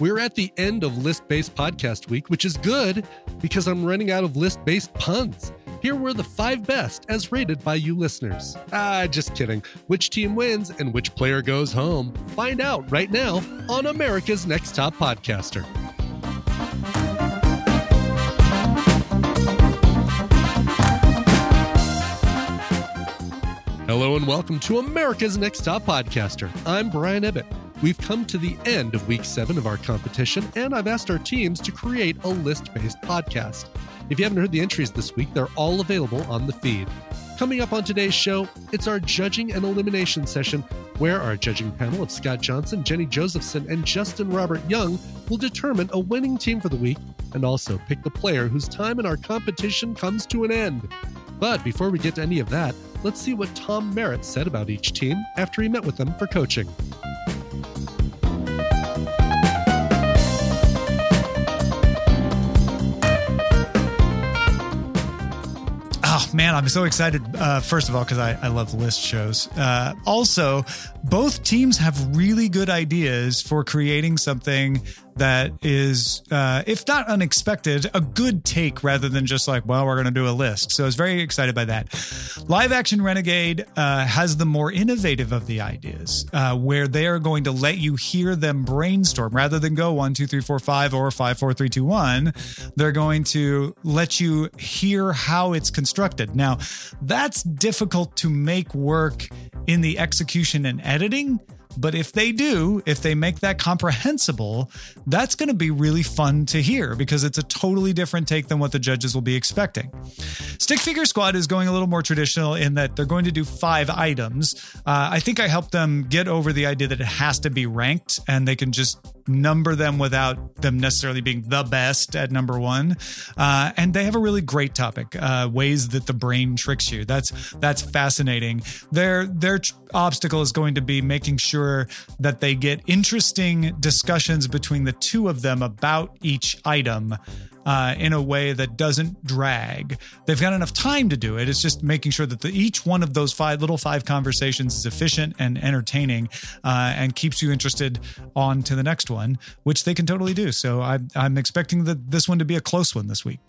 We're at the end of list-based podcast week, which is good because I'm running out of list-based puns. Here were the 5 best as rated by you listeners. Just kidding. Which team wins and which player goes home? Find out right now on America's Next Top Podcaster. Hello and welcome to America's Next Top Podcaster. I'm Brian Ebbett. We've come to the end of week 7 of our competition, and I've asked our teams to create a list-based podcast. If you haven't heard the entries this week, they're all available on the feed. Coming up on today's show, it's our judging and elimination session, where our judging panel of Scott Johnson, Jenny Josephson, and Justin Robert Young will determine a winning team for the week and also pick the player whose time in our competition comes to an end. But before we get to any of that, let's see what Tom Merritt said about each team after he met with them for coaching. Oh, man, I'm so excited, first of all, because I love list shows. Also, both teams have really good ideas for creating something that is, if not unexpected, a good take rather than just like, well, we're going to do a list. So I was very excited by that. Live Action Renegade has the more innovative of the ideas, where they are going to let you hear them brainstorm rather than go 1, 2, 3, 4, 5 or 5, 4, 3, 2, 1. They're going to let you hear how it's constructed. Now, that's difficult to make work in the execution and editing. But if they make that comprehensible, that's going to be really fun to hear because it's a totally different take than what the judges will be expecting. Stick Figure Squad is going a little more traditional in that they're going to do 5 items. I think I helped them get over the idea that it has to be ranked and they can just number them without them necessarily being the best at number 1. And they have a really great topic, ways that the brain tricks you. That's fascinating. Their obstacle is going to be making sure that they get interesting discussions between the two of them about each item in a way that doesn't drag. They've got enough time to do it. It's just making sure that each one of those 5 conversations is efficient and entertaining and keeps you interested on to the next one, which they can totally do. So I'm expecting this one to be a close one this week.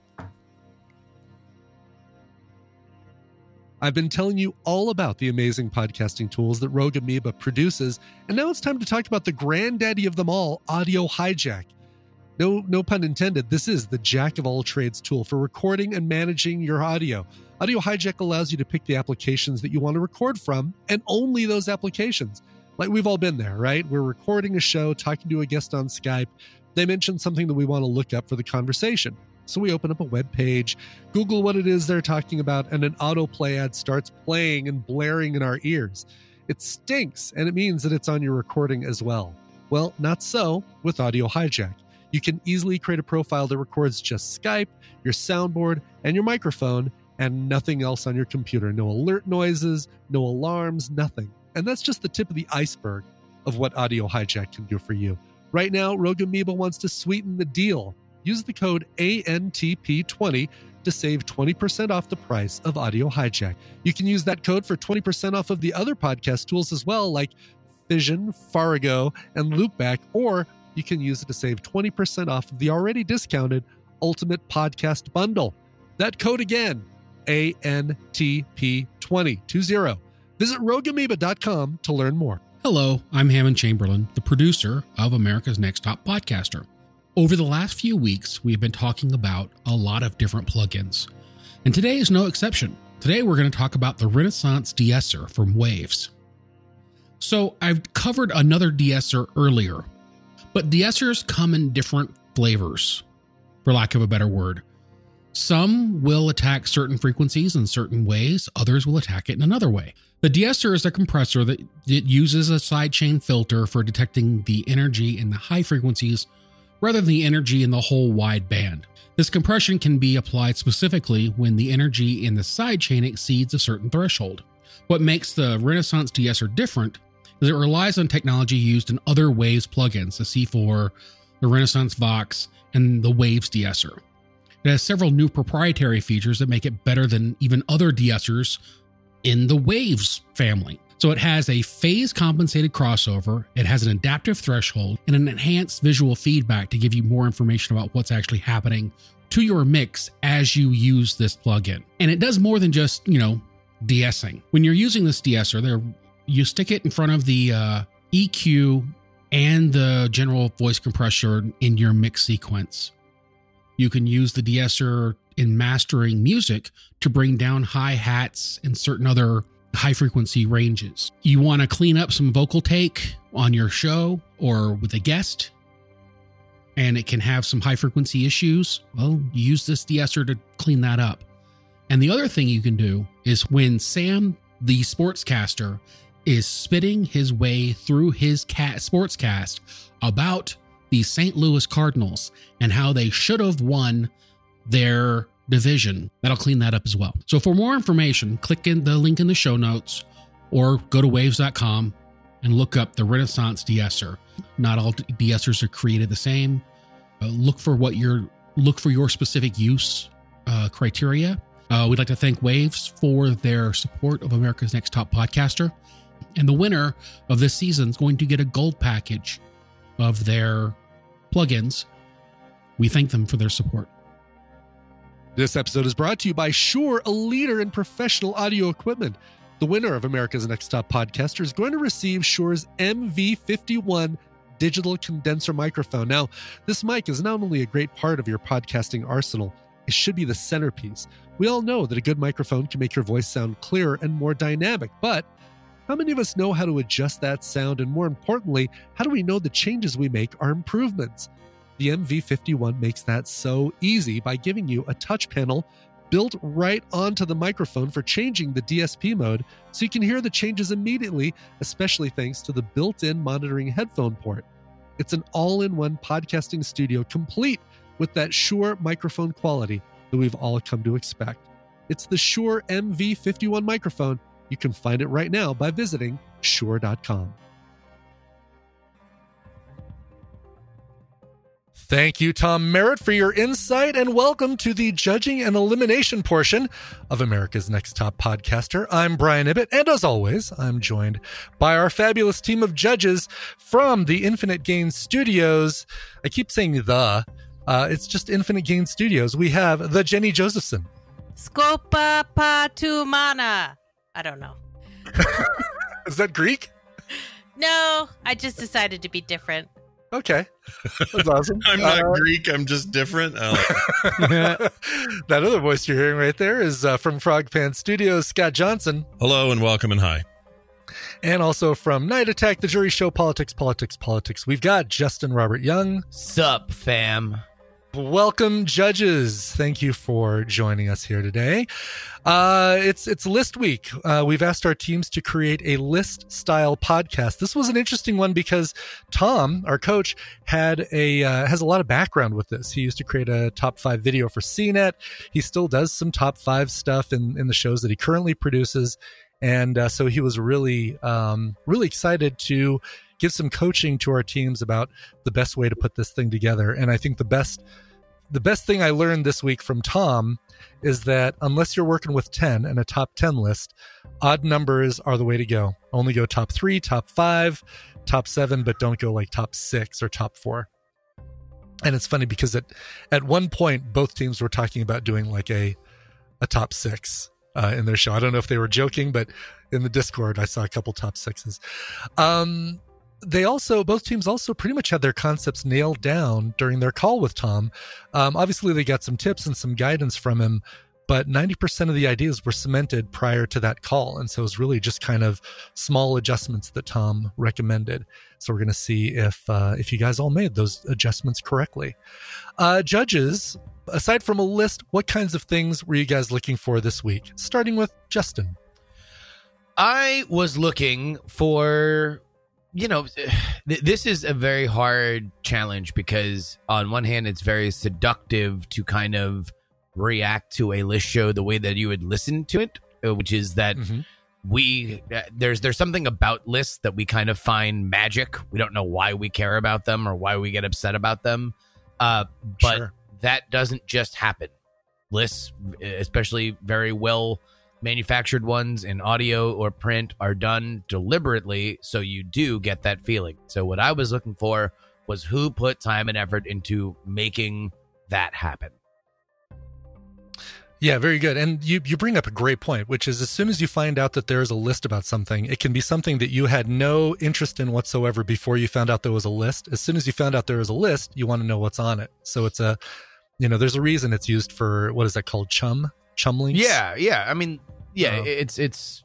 I've been telling you all about the amazing podcasting tools that Rogue Amoeba produces, and now it's time to talk about the granddaddy of them all, Audio Hijack. No pun intended, this is the jack of all trades tool for recording and managing your audio. Audio Hijack allows you to pick the applications that you want to record from, and only those applications. Like we've all been there, right? We're recording a show, talking to a guest on Skype. They mention something that we want to look up for the conversation. So we open up a web page, Google what it is they're talking about, and an autoplay ad starts playing and blaring in our ears. It stinks, and it means that it's on your recording as well. Well, not so with Audio Hijack. You can easily create a profile that records just Skype, your soundboard, and your microphone, and nothing else on your computer. No alert noises, no alarms, nothing. And that's just the tip of the iceberg of what Audio Hijack can do for you. Right now, Rogue Amoeba wants to sweeten the deal. Use the code ANTP20 to save 20% off the price of Audio Hijack. You can use that code for 20% off of the other podcast tools as well, like Fission, Fargo, and Loopback, or you can use it to save 20% off of the already discounted Ultimate Podcast Bundle. That code again, ANTP20. Visit RogueAmoeba.com to learn more. Hello, I'm Hammond Chamberlain, the producer of America's Next Top Podcaster. Over the last few weeks, we've been talking about a lot of different plugins, and today is no exception. Today, we're going to talk about the Renaissance de-esser from Waves. So I've covered another de-esser earlier, but de-essers come in different flavors, for lack of a better word. Some will attack certain frequencies in certain ways, others will attack it in another way. The de-esser is a compressor that uses a sidechain filter for detecting the energy in the high frequencies rather than the energy in the whole wide band. This compression can be applied specifically when the energy in the sidechain exceeds a certain threshold. What makes the Renaissance de-esser different is it relies on technology used in other Waves plugins, the C4, the Renaissance Vox, and the Waves de-esser. It has several new proprietary features that make it better than even other de-essers in the Waves family. So it has a phase compensated crossover, it has an adaptive threshold, and an enhanced visual feedback to give you more information about what's actually happening to your mix as you use this plugin. And it does more than just, de-essing. When you're using this de-esser, you stick it in front of the EQ and the general voice compressor in your mix sequence. You can use the de-esser in mastering music to bring down hi-hats and certain other high-frequency ranges. You want to clean up some vocal take on your show or with a guest, and it can have some high-frequency issues. Well, you use this de-esser to clean that up. And the other thing you can do is when Sam, the sportscaster, is spitting his way through his sportscast about the St. Louis Cardinals and how they should have won their division, that'll clean that up as well. So for more information, click in the link in the show notes or go to waves.com and look up the Renaissance de-esser. Not all de-essers are created the same. Look for your specific use criteria. We'd like to thank Waves for their support of America's Next Top Podcaster. And the winner of this season is going to get a gold package of their plugins. We thank them for their support. This episode is brought to you by Shure, a leader in professional audio equipment. The winner of America's Next Top Podcaster is going to receive Shure's MV51 digital condenser microphone. Now, this mic is not only a great part of your podcasting arsenal, it should be the centerpiece. We all know that a good microphone can make your voice sound clearer and more dynamic, but how many of us know how to adjust that sound? And more importantly, how do we know the changes we make are improvements? The MV51 makes that so easy by giving you a touch panel built right onto the microphone for changing the DSP mode so you can hear the changes immediately, especially thanks to the built-in monitoring headphone port. It's an all-in-one podcasting studio complete with that Shure microphone quality that we've all come to expect. It's the Shure MV51 microphone. You can find it right now by visiting Shure.com. Thank you, Tom Merritt, for your insight, and welcome to the judging and elimination portion of America's Next Top Podcaster. I'm Brian Ibbett, and as always, I'm joined by our fabulous team of judges from the Infinite Gain Studios. I keep saying it's just Infinite Gain Studios. We have the Jenny Josephson. Scopa patumana. I don't know. Is that Greek? No, I just decided to be different. Okay. That's awesome. I'm not Greek. I'm just different. That other voice you're hearing right there is from Frog Pants Studios, Scott Johnson. Hello and welcome and hi. And also from Night Attack, the Jury Show, Politics. We've got Justin Robert Young. Sup, fam. Welcome, judges. Thank you for joining us here today. It's list week. We've asked our teams to create a list style podcast. This was an interesting one because Tom, our coach, has a lot of background with this. He used to create a top 5 video for CNET. He still does some top 5 stuff in the shows that he currently produces. And so he was really excited to give some coaching to our teams about the best way to put this thing together. And I think the best thing I learned this week from Tom is that unless you're working with 10 and a top 10 list, odd numbers are the way to go. Only go top 3, top 5, top 7, but don't go like top 6 or top 4. And it's funny because at one point, both teams were talking about doing like a top 6 in their show. I don't know if they were joking, but in the Discord, I saw a couple top 6s. Both teams also pretty much had their concepts nailed down during their call with Tom. Obviously, they got some tips and some guidance from him, but 90% of the ideas were cemented prior to that call. And so it was really just kind of small adjustments that Tom recommended. So we're going to see if you guys all made those adjustments correctly. Judges, aside from a list, what kinds of things were you guys looking for this week? Starting with Justin. I was looking for... this is a very hard challenge because on one hand, it's very seductive to kind of react to a list show the way that you would listen to it, which is that there's something about lists that we kind of find magic. We don't know why we care about them or why we get upset about them. But That doesn't just happen. Lists, especially very well manufactured ones in audio or print are done deliberately so you do get that feeling. So what I was looking for was who put time and effort into making that happen. Yeah, very good. And you bring up a great point, which is as soon as you find out that there is a list about something, it can be something that you had no interest in whatsoever before you found out there was a list. As soon as you found out there was a list, you want to know what's on it. So it's there's a reason it's used for, what is that called? Chum links? Yeah. I mean, it's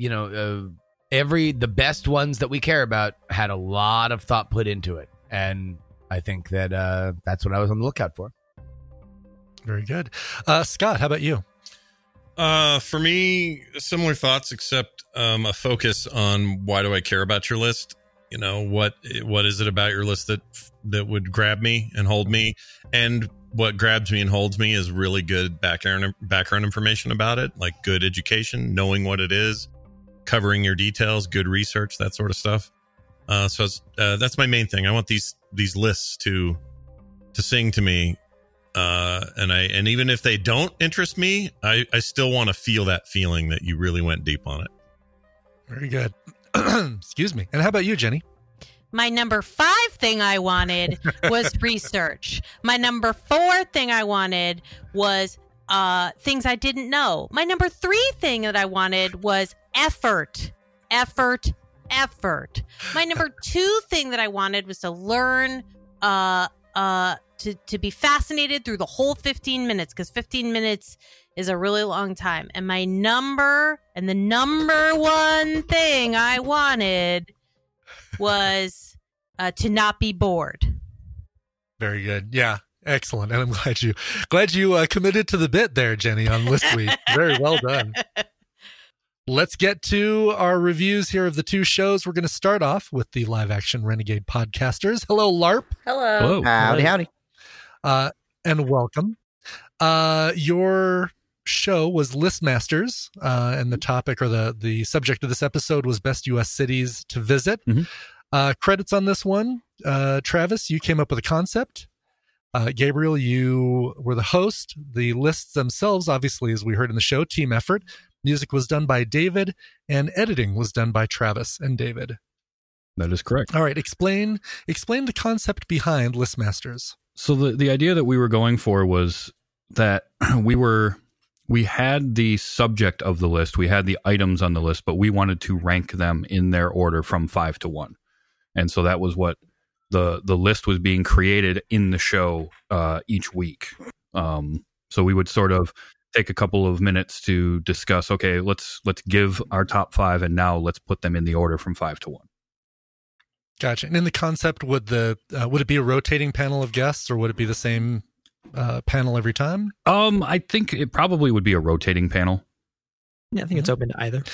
the best ones that we care about had a lot of thought put into it. And I think that that's what I was on the lookout for. Very good. Scott, how about you? For me, similar thoughts, except a focus on why do I care about your list? What is it about your list that would grab me and hold me? And what grabs me and holds me is really good background information about it, like good education, knowing what it is, covering your details, good research, that sort of stuff. So that's my main thing. I want these lists to sing to me. And even if they don't interest me, I still want to feel that feeling that you really went deep on it. Very good. Excuse me. And how about you, Jenny? My number 5 thing I wanted was research. My number 4 thing I wanted was things I didn't know. My number 3 thing that I wanted was effort. My number 2 thing that I wanted was to learn to be fascinated through the whole 15 minutes, because 15 minutes is a really long time. And the number 1 thing I wanted was to not be bored. Very good. Yeah. Excellent. And I'm glad you committed to the bit there, Jenny, on List Week. Very well done. Let's get to our reviews here of the 2 shows. We're going to start off with the live action Renegade podcasters. Hello, LARP. Hello. Howdy. And welcome. Your show was Listmasters, and the topic or the subject of this episode was best U.S. cities to visit. Mm-hmm. Credits on this one. Travis, you came up with a concept. Gabriel, you were the host. The lists themselves, obviously, as we heard in the show, team effort. Music was done by David, and editing was done by Travis and David. That is correct. All right, explain the concept behind Listmasters. So the idea that we were going for was that we had the subject of the list, we had the items on the list, but we wanted to rank them in their order from 5 to 1. And so that was what the list was being created in the show each week. So we would sort of take a couple of minutes to discuss, okay, let's give our top 5 and now let's put them in the order from 5 to 1. Gotcha. And in the concept, would it be a rotating panel of guests, or would it be the same panel every time? I think it probably would be a rotating panel. Yeah, I think it's open to either.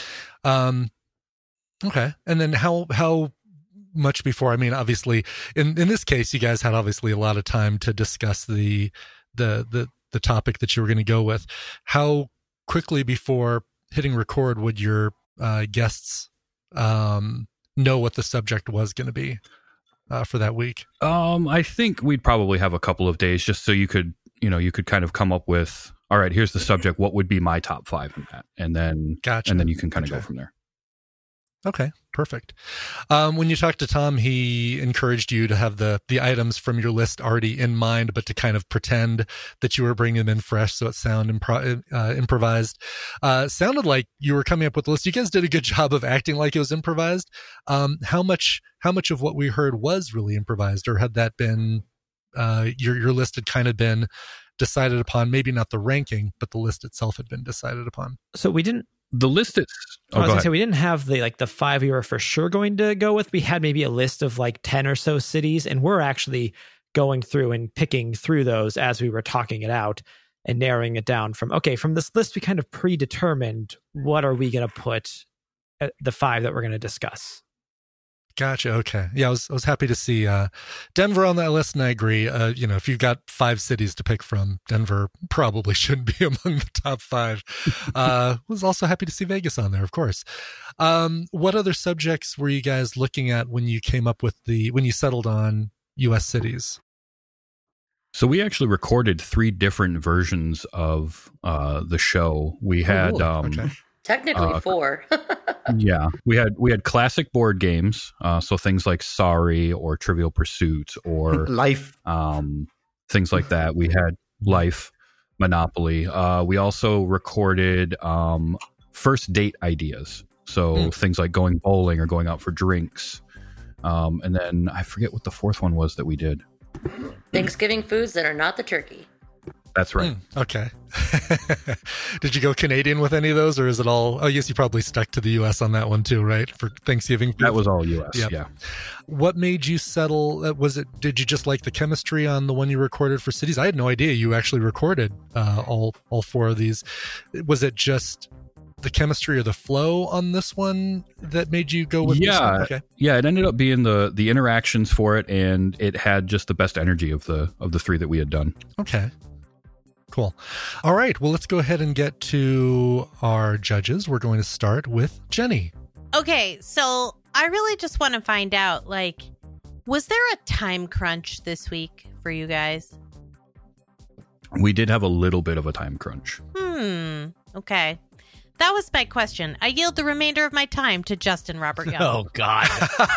Okay. And then how much before? I mean, obviously, in this case, you guys had obviously a lot of time to discuss the topic that you were going to go with. How quickly before hitting record would your guests know what the subject was going to be for that week? I think we'd probably have a couple of days just so you could kind of come up with, all right, here's the subject. What would be my top 5 in that? And then, gotcha. And then you can kind of go from there. Okay, perfect. When you talked to Tom, he encouraged you to have the items from your list already in mind, but to kind of pretend that you were bringing them in fresh, so it sounded improvised. Sounded like you were coming up with a list. You guys did a good job of acting like it was improvised. How much of what we heard was really improvised, or had that been your list had kind of been decided upon? Maybe not the ranking, but the list itself had been decided upon. So we didn't. The list is. I was gonna say we didn't have the 5 we were for sure going to go with. We had maybe a list of 10 or so cities, and we're actually going through and picking through those as we were talking it out and narrowing it down from this list we kind of predetermined what are we going to put at the 5 that we're going to discuss. Gotcha. Okay. Yeah, I was happy to see Denver on that list, and I agree. If you've got 5 cities to pick from, Denver probably shouldn't be among the top 5. Was also happy to see Vegas on there, of course. What other subjects were you guys looking at when you came up with when you settled on U.S. cities? So we actually recorded 3 different versions of the show. We had okay. Technically 4. Yeah, we had classic board games, so things like Sorry or Trivial Pursuit or Life. Things like that. We had Life, Monopoly. We also recorded first date ideas, so things like going bowling or going out for drinks. And then I forget what the fourth one was that we did. Thanksgiving foods that are not the turkey. That's right. Okay. Did you go Canadian with any of those, or is it all? Oh, yes, you probably stuck to the U.S. on that one too, right? For Thanksgiving. That was all U.S. Yep. Yeah. What made you settle? Was it? Did you just like the chemistry on the one you recorded for Cities? I had no idea you actually recorded all 4 of these. Was it just the chemistry or the flow on this one that made you go with this one? Okay. Yeah, it ended up being the interactions for it, and it had just the best energy of the 3 that we had done. Okay. Cool. All right. Well, let's go ahead and get to our judges. We're going to start with Jenny. Okay. So I really just want to find out, was there a time crunch this week for you guys? We did have a little bit of a time crunch. Okay. That was my question. I yield the remainder of my time to Justin Robert Young. Oh, God.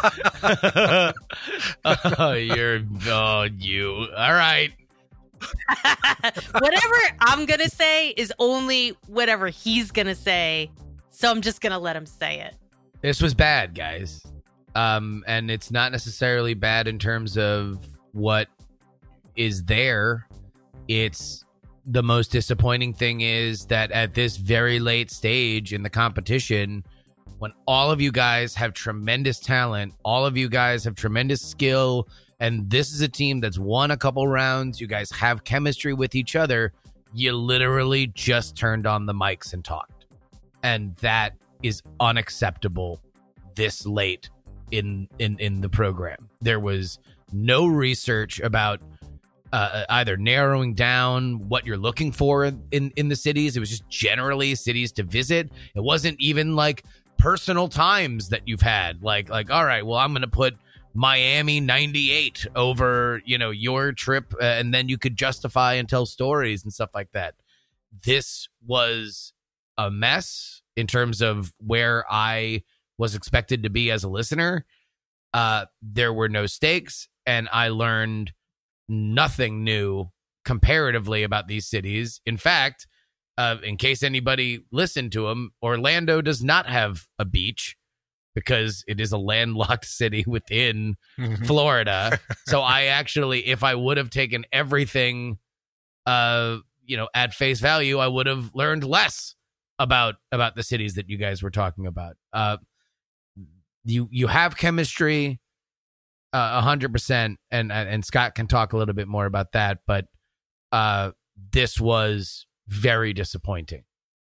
You. All right. Whatever I'm going to say is only whatever he's going to say. So I'm just going to let him say it. This was bad, guys. And it's not necessarily bad in terms of what is there. It's the most disappointing thing is that at this very late stage in the competition, when all of you guys have tremendous talent, all of you guys have tremendous skill, and this is a team that's won a couple rounds, you guys have chemistry with each other, you literally just turned on the mics and talked. And that is unacceptable this late in the program. There was no research about either narrowing down what you're looking for in the cities. It was just generally cities to visit. It wasn't even like personal times that you've had. Like, all right, well, I'm going to put Miami 98 over, your trip, and then you could justify and tell stories and stuff like that. This was a mess in terms of where I was expected to be as a listener. There were no stakes, and I learned nothing new comparatively about these cities. In fact, in case anybody listened to them, Orlando does not have a beach because it is a landlocked city within Florida. So I actually, if I would have taken everything, at face value, I would have learned less about the cities that you guys were talking about. You have chemistry, 100%, and Scott can talk a little bit more about that. But this was very disappointing.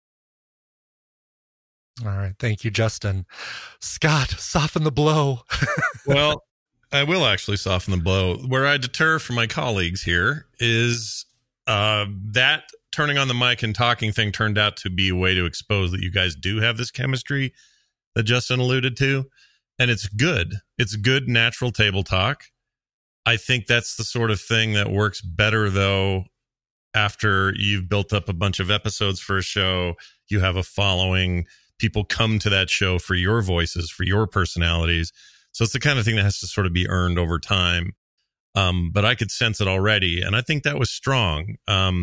All right. Thank you, Justin. Scott, soften the blow. Well, I will actually soften the blow. Where I deter from my colleagues here is that turning on the mic and talking thing turned out to be a way to expose that you guys do have this chemistry that Justin alluded to. And it's good. It's good natural table talk. I think that's the sort of thing that works better, though, after you've built up a bunch of episodes for a show, you have a following, people come to that show for your voices, for your personalities. So it's the kind of thing that has to sort of be earned over time. But I could sense it already, and I think that was strong. I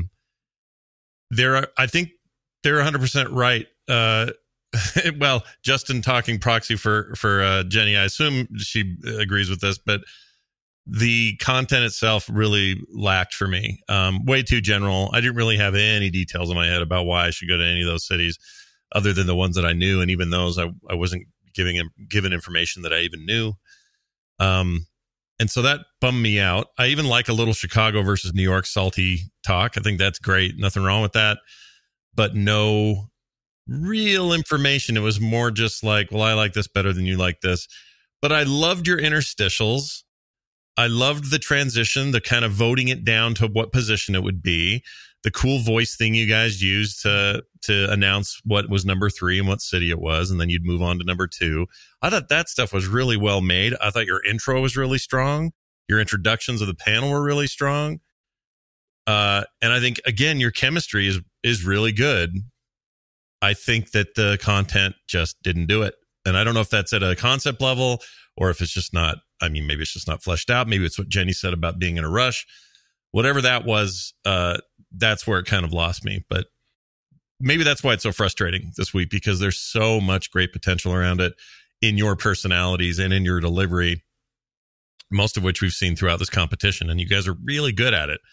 think they're 100% right. Well, Justin talking proxy for Jenny, I assume she agrees with this, but the content itself really lacked for me. Way too general. I didn't really have any details in my head about why I should go to any of those cities other than the ones that I knew. And even those, I wasn't given information that I even knew. And so that bummed me out. I even like a little Chicago versus New York salty talk. I think that's great. Nothing wrong with that. But no real information. It was more just like, well, I like this better than you like this. But I loved your interstitials. I loved the transition, the kind of voting it down to what position it would be, the cool voice thing you guys used to announce what was number 3 and what city it was, and then you'd move on to number 2. I thought that stuff was really well made. I thought your intro was really strong. Your introductions of the panel were really strong. And I think, again, your chemistry is really good. I think that the content just didn't do it. And I don't know if that's at a concept level or if it's just not, I mean, maybe it's just not fleshed out. Maybe it's what Jenny said about being in a rush. Whatever that was, that's where it kind of lost me. But maybe that's why it's so frustrating this week, because there's so much great potential around it in your personalities and in your delivery, most of which we've seen throughout this competition. And you guys are really good at it.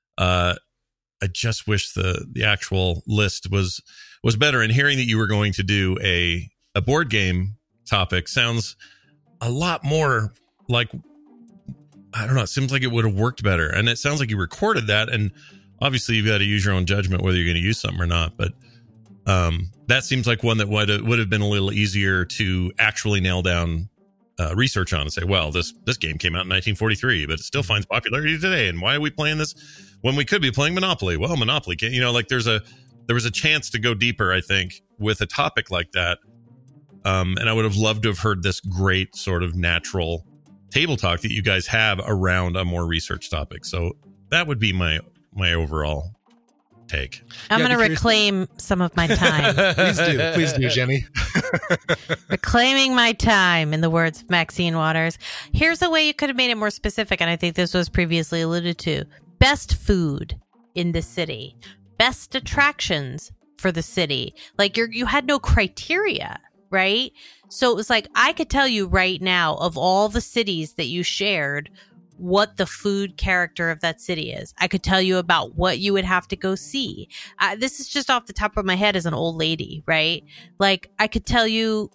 I just wish the actual list was better. And hearing that you were going to do a board game topic sounds a lot more like, I don't know, it seems like it would have worked better. And it sounds like you recorded that. And obviously you've got to use your own judgment whether you're going to use something or not. But that seems like one that would have been a little easier to actually nail down research on and say, well, this game came out in 1943, but it still finds popularity today. And why are we playing this when we could be playing Monopoly? Well, Monopoly, like there was a chance to go deeper, I think, with a topic like that. And I would have loved to have heard this great sort of natural table talk that you guys have around a more research topic. So that would be my overall take. I'm going to reclaim some of my time. Please do, Jenny. Reclaiming my time, in the words of Maxine Waters. Here's a way you could have made it more specific, and I think this was previously alluded to. Best food in the city. Best attractions for the city. Like you had no criteria, right? So it was like, I could tell you right now, of all the cities that you shared, what the food character of that city is. I could tell you about what you would have to go see. This is just off the top of my head as an old lady, right? Like, I could tell you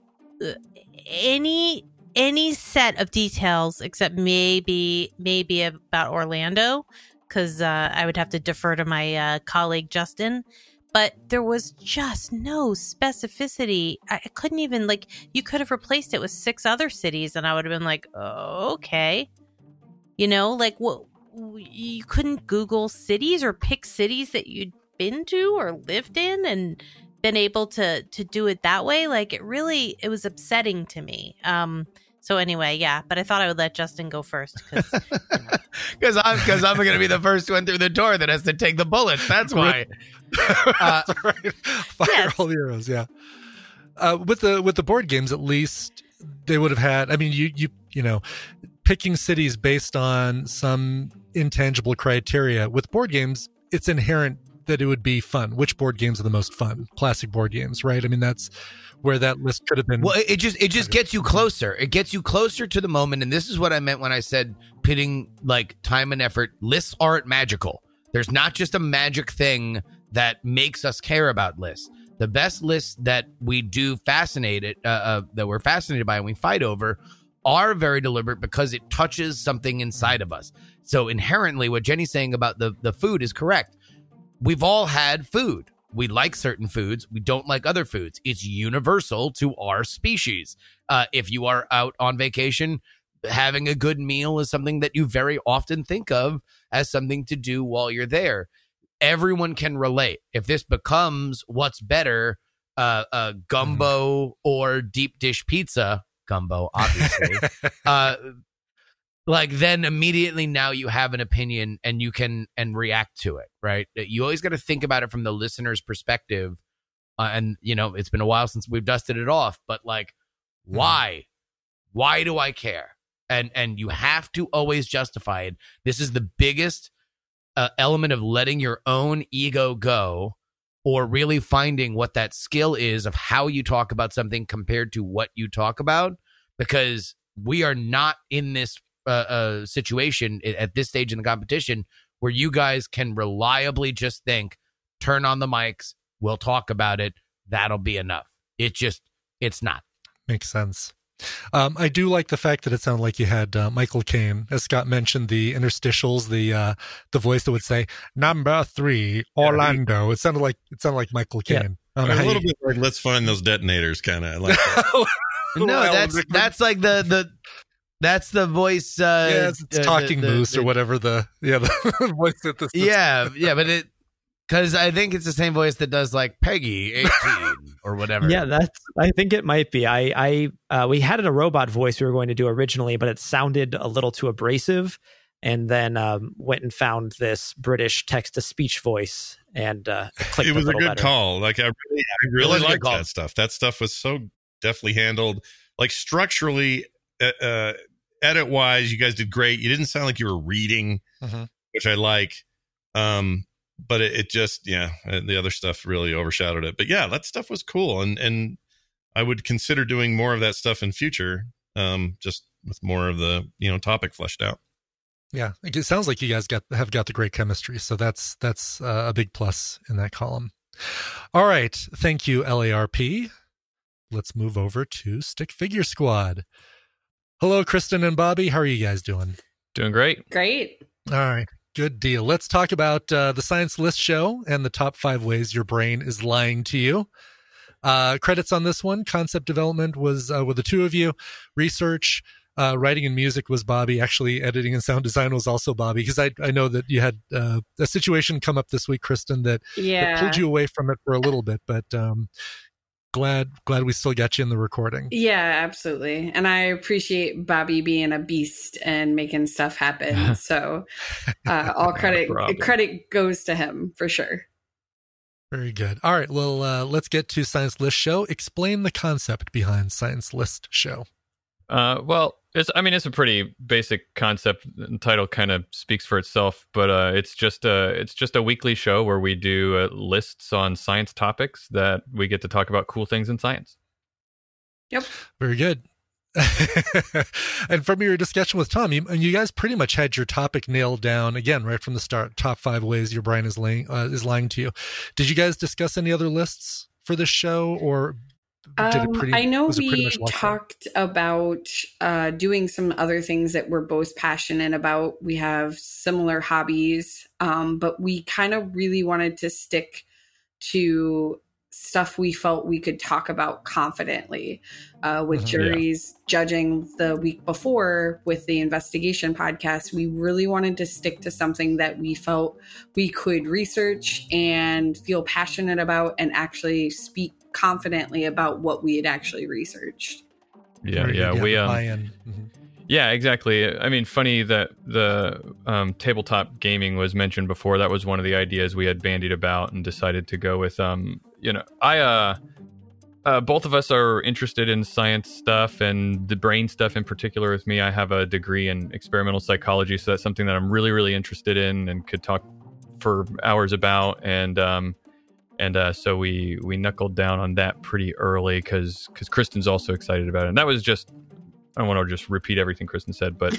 any set of details except maybe about Orlando, because I would have to defer to my colleague Justin. But there was just no specificity. I couldn't even, like, you could have replaced it with 6 other cities and I would have been like, oh, okay. You know, like, what, you couldn't Google cities or pick cities that you'd been to or lived in and been able to do it that way. Like, it was upsetting to me. So anyway, yeah, but I thought I would let Justin go first because I'm going to be the first one through the door that has to take the bullets. That's why. That's right. Fire all the arrows. Yeah. With the board games, at least they would have had. I mean, you know, picking cities based on some intangible criteria. With board games, it's inherent that it would be fun. Which board games are the most fun? Classic board games, right? I mean, that's where that list could have been. Well, it just gets you closer. It gets you closer to the moment. And this is what I meant when I said pitting like time and effort. Lists aren't magical. There's not just a magic thing that makes us care about lists. The best lists that we do that we're fascinated by and we fight over are very deliberate because it touches something inside of us. So inherently, what Jenny's saying about the food is correct. We've all had food. We like certain foods. We don't like other foods. It's universal to our species. If you are out on vacation, having a good meal is something that you very often think of as something to do while you're there. Everyone can relate. If this becomes what's better, gumbo or deep dish pizza, gumbo, obviously, like then immediately now you have an opinion and you can react to it, right? You always got to think about it from the listener's perspective. And, you know, it's been a while since we've dusted it off, but like, why? Why do I care? And you have to always justify it. This is the biggest element of letting your own ego go, or really finding what that skill is of how you talk about something compared to what you talk about, because we are not in this situation at this stage in the competition where you guys can reliably just think, turn on the mics, we'll talk about it, that'll be enough. It's not. Makes sense. I do like the fact that it sounded like you had Michael Caine, as Scott mentioned, the interstitials, the voice that would say number 3 Orlando. It sounded like Michael Caine. Yeah. A little bit like let's find those detonators kind of like that. No, that's like that's the voice. It's Talking Moose or whatever the voice that this. Yeah, but it, because I think it's the same voice that does like Peggy 18 or whatever. Yeah, I think it might be. We had a robot voice we were going to do originally, but it sounded a little too abrasive. and then went and found this British text-to-speech voice and clicked It was a good better. call. Like I really was a good liked call. that stuff. That stuff was so deftly handled. Like structurally, edit wise, you guys did great. You didn't sound like you were reading, which I like. But it just, the other stuff really overshadowed it. But yeah, that stuff was cool, and I would consider doing more of that stuff in future. Just with more of the topic fleshed out. Yeah, it sounds like you guys have got the great chemistry, so that's a big plus in that column. All right, thank you, LARP. Let's move over to Stick Figure Squad. Hello, Kristen and Bobby. How are you guys doing? Doing great. Great. All right, good deal. Let's talk about the Science List Show and the top 5 ways your brain is lying to you. Credits on this one. Concept development was with the two of you. Research, writing and music was Bobby. Actually, editing and sound design was also Bobby, because I know that you had a situation come up this week, Kristen, that pulled you away from it for a little bit, but glad we still got you in the recording. Yeah, absolutely. And I appreciate Bobby being a beast and making stuff happen. So all credit goes to him for sure. Very good. All right. Well, let's get to Science List Show. Explain the concept behind Science List Show. Well, it's a pretty basic concept. The title kind of speaks for itself, but it's just a weekly show where we do lists on science topics that we get to talk about cool things in science. Yep. Very good. And from your discussion with Tom, you guys pretty much had your topic nailed down again right from the start. Top 5 ways your brain is lying to you. Did you guys discuss any other lists for this show, or I know we talked about doing some other things that we're both passionate about. We have similar hobbies, but we kind of really wanted to stick to stuff we felt we could talk about confidently. With juries judging the week before with the investigation podcast, we really wanted to stick to something that we felt we could research and feel passionate about and actually speak confidently about what we had actually researched. Yeah, exactly. I mean, funny that the tabletop gaming was mentioned before. That was one of the ideas we had bandied about and decided to go with. Both of us are interested in science stuff and the brain stuff in particular. With me, I have a degree in experimental psychology, so that's something that I'm really, really interested in and could talk for hours about. And so we knuckled down on that pretty early because Kristen's also excited about it. And that was just, I don't want to just repeat everything Kristen said, but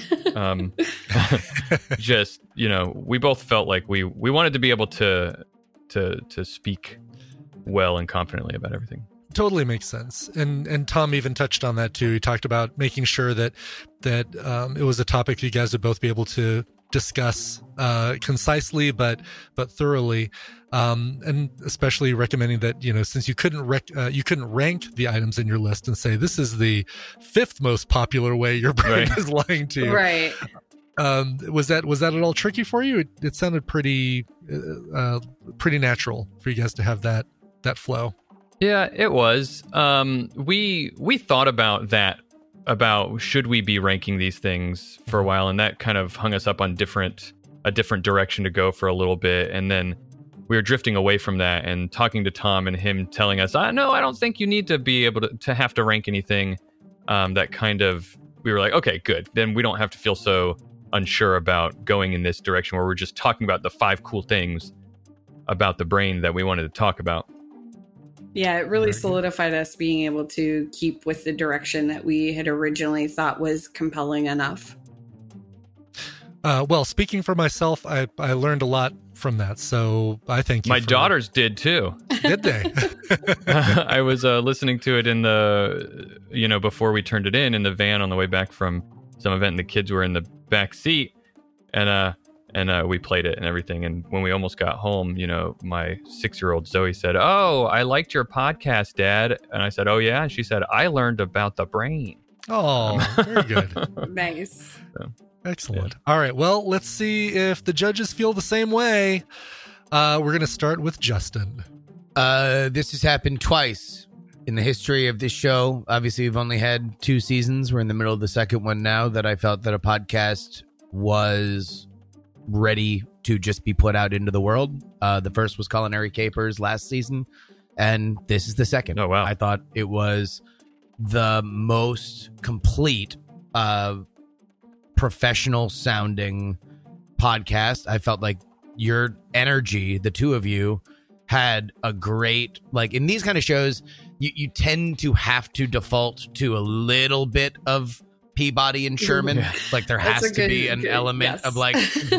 just, we both felt like we wanted to be able to speak well and confidently about everything. Totally makes sense. And Tom even touched on that too. He talked about making sure that it was a topic you guys would both be able to discuss concisely but thoroughly, and especially recommending that since you couldn't rank the items in your list and say this is the 5th most popular way your brain is lying to you. Right. Was that at all tricky for you? It sounded pretty natural for you guys to have that flow. Yeah, it was. We thought about that, about should we be ranking these things for a while, and that kind of hung us up on a different direction to go for a little bit, and then we were drifting away from that and talking to Tom and him telling us, no, I don't think you need to be able to have to rank anything. That kind of, we were like, okay, good. Then we don't have to feel so unsure about going in this direction where we're just talking about the 5 cool things about the brain that we wanted to talk about. Yeah, it really solidified us being able to keep with the direction that we had originally thought was compelling enough. Well, speaking for myself, I learned a lot from that. So I thank you. My daughters did too. Did they? I was listening to it in the, before we turned it in the van on the way back from some event, and the kids were in the back seat, and we played it and everything. And when we almost got home, my 6-year-old Zoe said, "Oh, I liked your podcast, Dad." And I said, "Oh yeah." And she said, "I learned about the brain." Oh, very good. Nice. So, excellent. Yeah. All right. Well, let's see if the judges feel the same way. We're going to start with Justin. This has happened twice in the history of this show. Obviously, we've only had 2 seasons. We're in the middle of the second one now, that I felt that a podcast was ready to just be put out into the world. The first was Culinary Capers last season, and this is the second. Oh, wow. I thought it was the most complete professional sounding podcast. I felt like your energy, the two of you, had a great, like, in these kind of shows, you tend to have to default to a little bit of Peabody and Sherman. Yeah. Like there has to be an element of like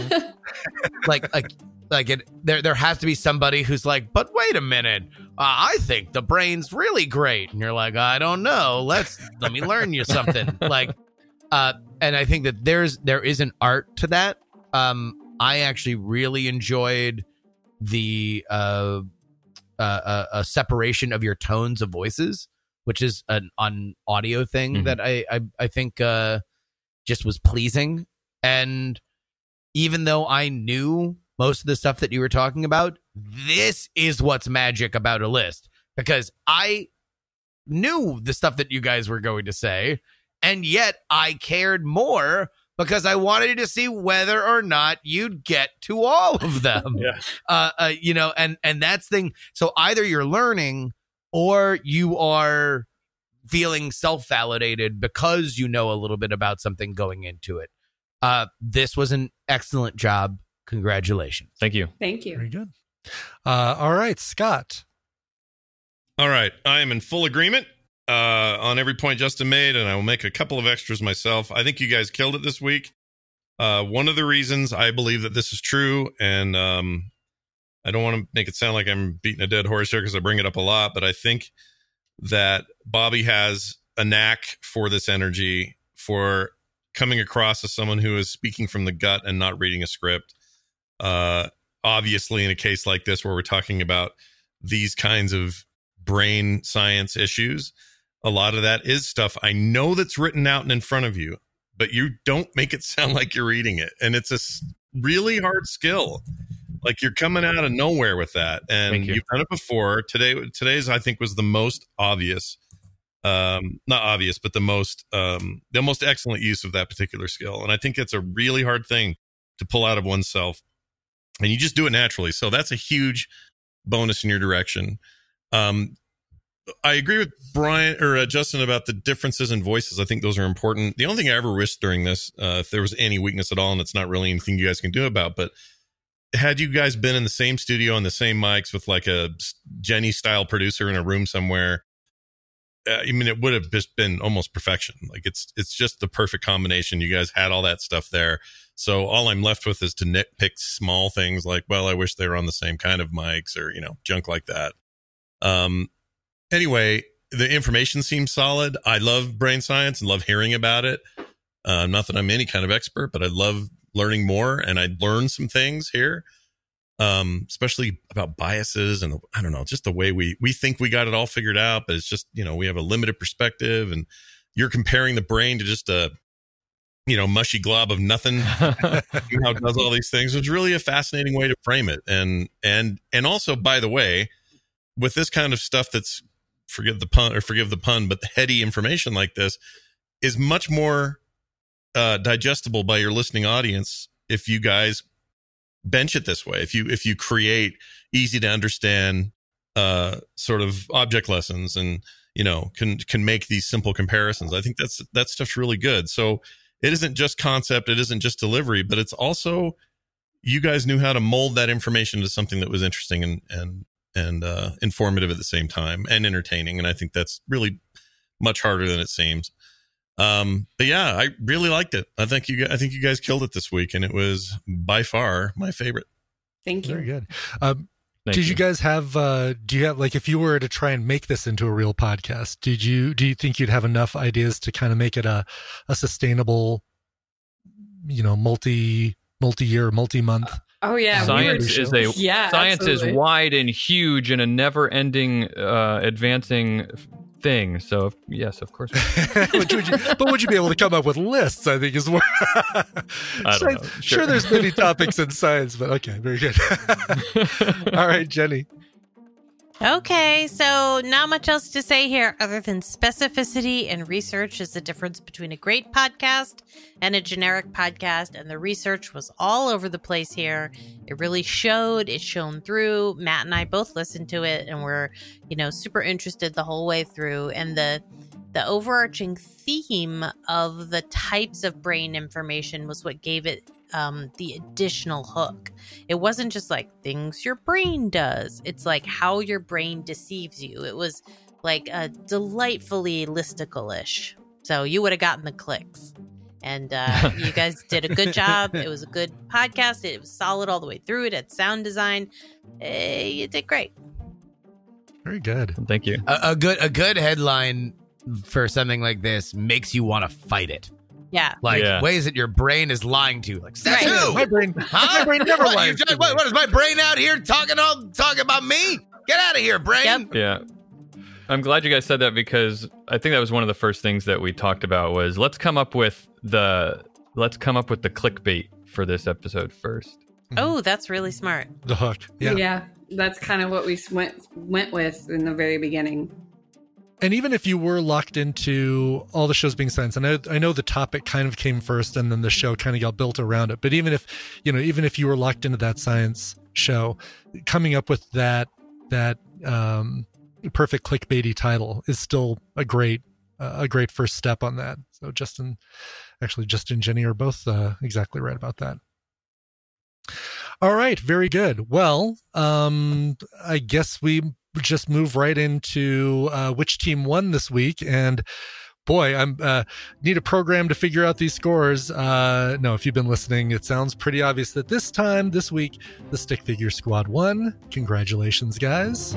there has to be somebody who's like, but wait a minute, I think the brain's really great, and you're like, I don't know, let me learn you something. Like and I think that there is an art to that. I actually really enjoyed the a separation of your tones of voices, which is an audio thing that I think just was pleasing. And even though I knew most of the stuff that you were talking about, this is what's magic about a list, because I knew the stuff that you guys were going to say, and yet I cared more because I wanted to see whether or not you'd get to all of them. And that's thing. So either you're learning or you are feeling self-validated because you know a little bit about something going into it. This was an excellent job. Congratulations. Thank you. Thank you. Very good. All right, Scott. All right. I am in full agreement on every point Justin made, and I will make a couple of extras myself. I think you guys killed it this week. One of the reasons I believe that this is true, and I don't want to make it sound like I'm beating a dead horse here because I bring it up a lot, but I think that Bobby has a knack for this energy, for coming across as someone who is speaking from the gut and not reading a script. Obviously, in a case like this where we're talking about these kinds of brain science issues, a lot of that is stuff I know that's written out and in front of you, but you don't make it sound like you're reading it. And it's a really hard skill. Like, you're coming out of nowhere with that. And you've done it before. Today's, I think, was the most obvious. Not obvious, but the most excellent use of that particular skill. And I think it's a really hard thing to pull out of oneself. And you just do it naturally. So that's a huge bonus in your direction. I agree with Brian or Justin about the differences in voices. I think those are important. The only thing I ever wished during this, if there was any weakness at all, and it's not really anything you guys can do about, but had you guys been in the same studio and the same mics with like a Jenny style producer in a room somewhere, I mean, it would have just been almost perfection. Like, it's just the perfect combination. You guys had all that stuff there. So all I'm left with is to nitpick small things like, well, I wish they were on the same kind of mics or, junk like that. Anyway, the information seems solid. I love brain science and love hearing about it. Not that I'm any kind of expert, but I love learning more, and I learned some things here, especially about biases and I don't know, just the way we think we got it all figured out, but it's just, we have a limited perspective, and you're comparing the brain to just a, mushy glob of nothing. How it does all these things. It's really a fascinating way to frame it. And also, by the way, with this kind of stuff that's, forgive the pun, but the heady information like this is much more digestible by your listening audience if you guys bench it this way. If you create easy to understand sort of object lessons and can make these simple comparisons. I think that stuff's really good. So it isn't just concept, it isn't just delivery, but it's also, you guys knew how to mold that information into something that was interesting and informative at the same time, and entertaining. And I think that's really much harder than it seems. But yeah, I really liked it. I think you guys killed it this week, and it was by far my favorite. Thank you. Very good. Did you guys have, do you have, like, if you were to try and make this into a real podcast, do you think you'd have enough ideas to kind of make it a sustainable, multi-year, multi-month? Oh yeah, science is wide and huge and a never-ending, advancing thing. So yes, of course. would you be able to come up with lists? I think is what. I don't know. Sure, there's many topics in science, but okay, very good. All right, Jenny. Okay, so not much else to say here other than specificity and research is the difference between a great podcast and a generic podcast. And the research was all over the place here. It really showed, it shone through. Matt and I both listened to it and were, super interested the whole way through. And the overarching theme of the types of brain information was what gave it the additional hook. It wasn't just like things your brain does. It's like how your brain deceives you. It was like a delightfully listicle-ish. So you would have gotten the clicks. And you guys did a good job. It was a good podcast. It was solid all the way through. It had sound design. You did great. Very good. Thank you. A good headline for something like this makes you want to fight it. Yeah. Ways that your brain is lying to you. Like, says who? My brain never lies. What is my brain out here talking about me? Get out of here, brain. Yep. Yeah. I'm glad you guys said that because I think that was one of the first things that we talked about was let's come up with the clickbait for this episode first. Oh, that's really smart. The hook. Yeah. That's kind of what we went with in the very beginning. And even if you were locked into all the shows being science, and I know the topic kind of came first and then the show kind of got built around it. But even if you were locked into that science show, coming up with that perfect clickbaity title is still a great first step on that. So Justin and Jenny are both exactly right about that. All right. Very good. Well, I guess we just move right into which team won this week. And boy, I'm need a program to figure out these scores. No, if you've been listening, it sounds pretty obvious that this week, the Stick Figure Squad won. Congratulations, guys.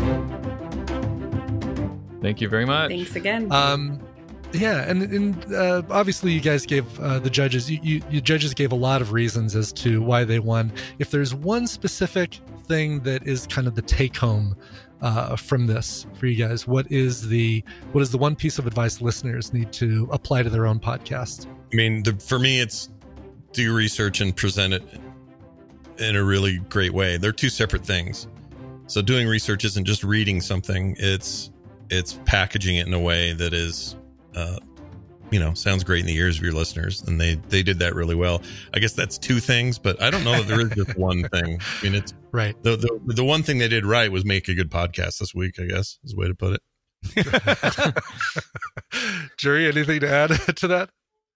Thank you very much. Thanks again. Yeah, and obviously you guys gave the judges, you judges gave a lot of reasons as to why they won. If there's one specific thing that is kind of the take home from this for you guys, what is the one piece of advice listeners need to apply to their own podcast? I mean, for me, it's do research and present it in a really great way. They're two separate things. So doing research isn't just reading something; it's packaging it in a way that is, sounds great in the ears of your listeners, and they did that really well. I guess that's two things, but I don't know that there is just one thing. I mean, it's right. The one thing they did right was make a good podcast this week, I guess, is the way to put it. Jerry, anything to add to that?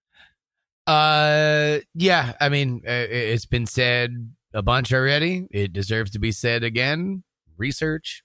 Yeah, I mean, it's been said a bunch already. It deserves to be said again. Research.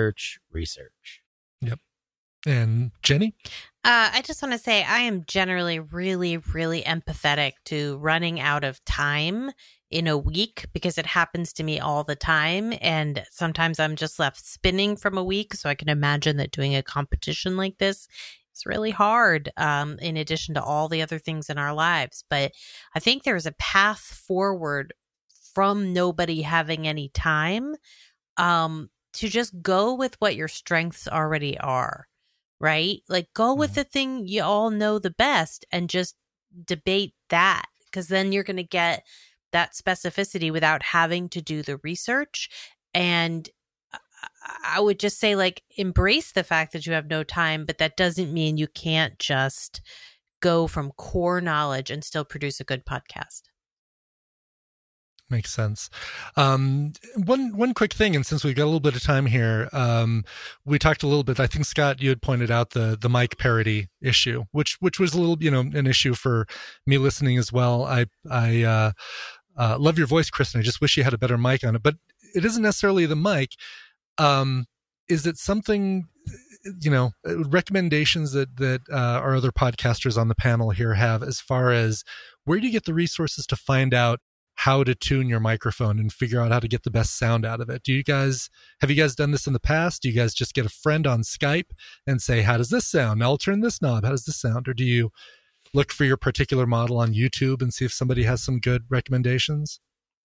Yep. And Jenny? I just want to say I am generally really, really empathetic to running out of time in a week because it happens to me all the time. And sometimes I'm just left spinning from a week. So I can imagine that doing a competition like this is really hard, in addition to all the other things in our lives. But I think there's a path forward from nobody having any time, to just go with what your strengths already are. Right? Like go with the thing you all know the best and just debate that, because then you're going to get that specificity without having to do the research. And I would just say, like, embrace the fact that you have no time, but that doesn't mean you can't just go from core knowledge and still produce a good podcast. Makes sense. One quick thing, and since we've got a little bit of time here, we talked a little bit. I think Scott, you had pointed out the mic parody issue, which was a little, an issue for me listening as well. I love your voice, Kristen. I just wish you had a better mic on it, but it isn't necessarily the mic. Is it something, recommendations that our other podcasters on the panel here have as far as where do you get the resources to find out how to tune your microphone and figure out how to get the best sound out of it? Have you guys done this in the past? Do you guys just get a friend on Skype and say, how does this sound? I'll turn this knob. How does this sound? Or do you look for your particular model on YouTube and see if somebody has some good recommendations?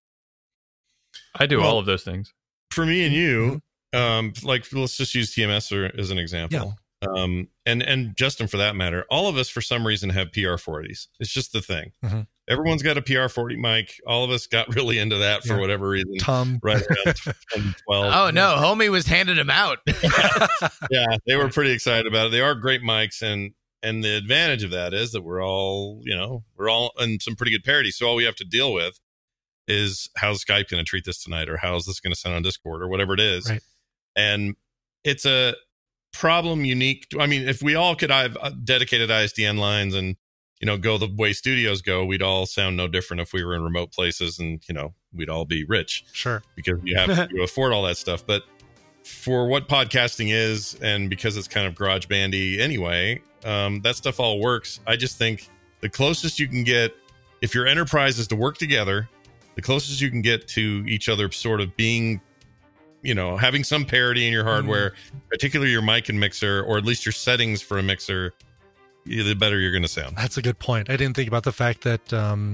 I do all of those things. For me and you, let's just use TMS as an example. Yeah. And Justin, for that matter, all of us, for some reason, have PR40s. It's just the thing. Mm-hmm. everyone's got a PR40 mic. All of us got really into that for whatever reason. Tom. Right around 10, 12. Oh, no. Homie was handing them out. Yeah, they were pretty excited about it. They are great mics. And the advantage of that is that we're all in some pretty good parity. So all we have to deal with is how's Skype going to treat this tonight, or how's this going to sound on Discord, or whatever it is. Right. And it's a problem unique. I mean, if we all could have dedicated ISDN lines and, go the way studios go, we'd all sound no different if we were in remote places, and, we'd all be rich. Sure. Because you have to afford all that stuff. But for what podcasting is, and because it's kind of garage bandy anyway, that stuff all works. I just think the closest you can get, if your enterprise is to work together, the closest you can get to each other sort of being, having some parity in your hardware, particularly your mic and mixer, or at least your settings for a mixer, the better you're going to sound. That's a good point. I didn't think about the fact that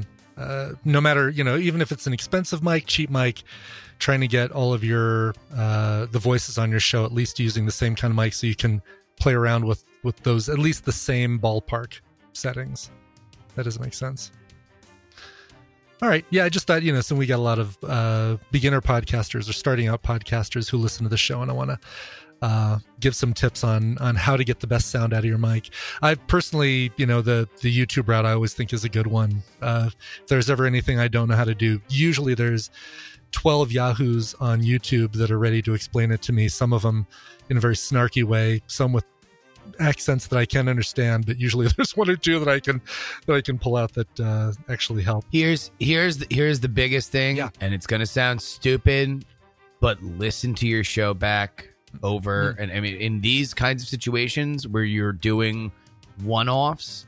no matter, even if it's an expensive mic, cheap mic, trying to get all of your the voices on your show at least using the same kind of mic, so you can play around with those, at least the same ballpark settings. That doesn't make sense. All right. Yeah, I just thought, so we got a lot of beginner podcasters or starting out podcasters who listen to the show, and I want to give some tips on how to get the best sound out of your mic. I personally, the YouTube route I always think is a good one. If there's ever anything I don't know how to do, usually there's 12 yahoos on YouTube that are ready to explain it to me. Some of them in a very snarky way, some with accents that I can't understand, but usually there's one or two that I can pull out that actually help. Here's the biggest thing, and it's gonna sound stupid, but listen to your show back over. And I mean, in these kinds of situations where you're doing one-offs,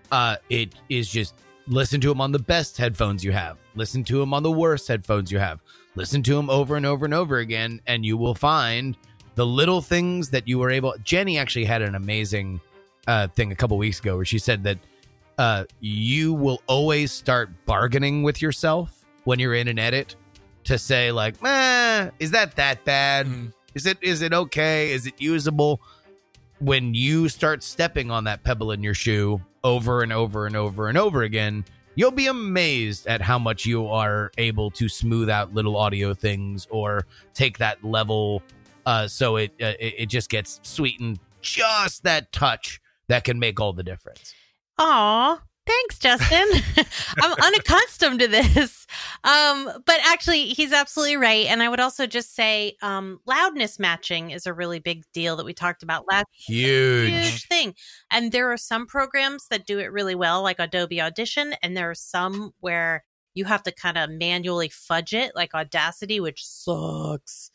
it is just listen to them on the best headphones you have, listen to them on the worst headphones you have, listen to them over and over and over again, and you will find the little things that you were able. Jenny actually had an amazing thing a couple weeks ago where she said that you will always start bargaining with yourself when you're in an edit to say like, is that bad? Is it okay? Is it usable? When you start stepping on that pebble in your shoe over and over and over and over again, you'll be amazed at how much you are able to smooth out little audio things or take that level. So it just gets sweetened just that touch that can make all the difference. Aw, thanks, Justin. I'm unaccustomed to this. But actually, he's absolutely right. And I would also just say loudness matching is a really big deal that we talked about last. Huge thing. And there are some programs that do it really well, like Adobe Audition. And there are some where you have to kind of manually fudge it, like Audacity, which sucks.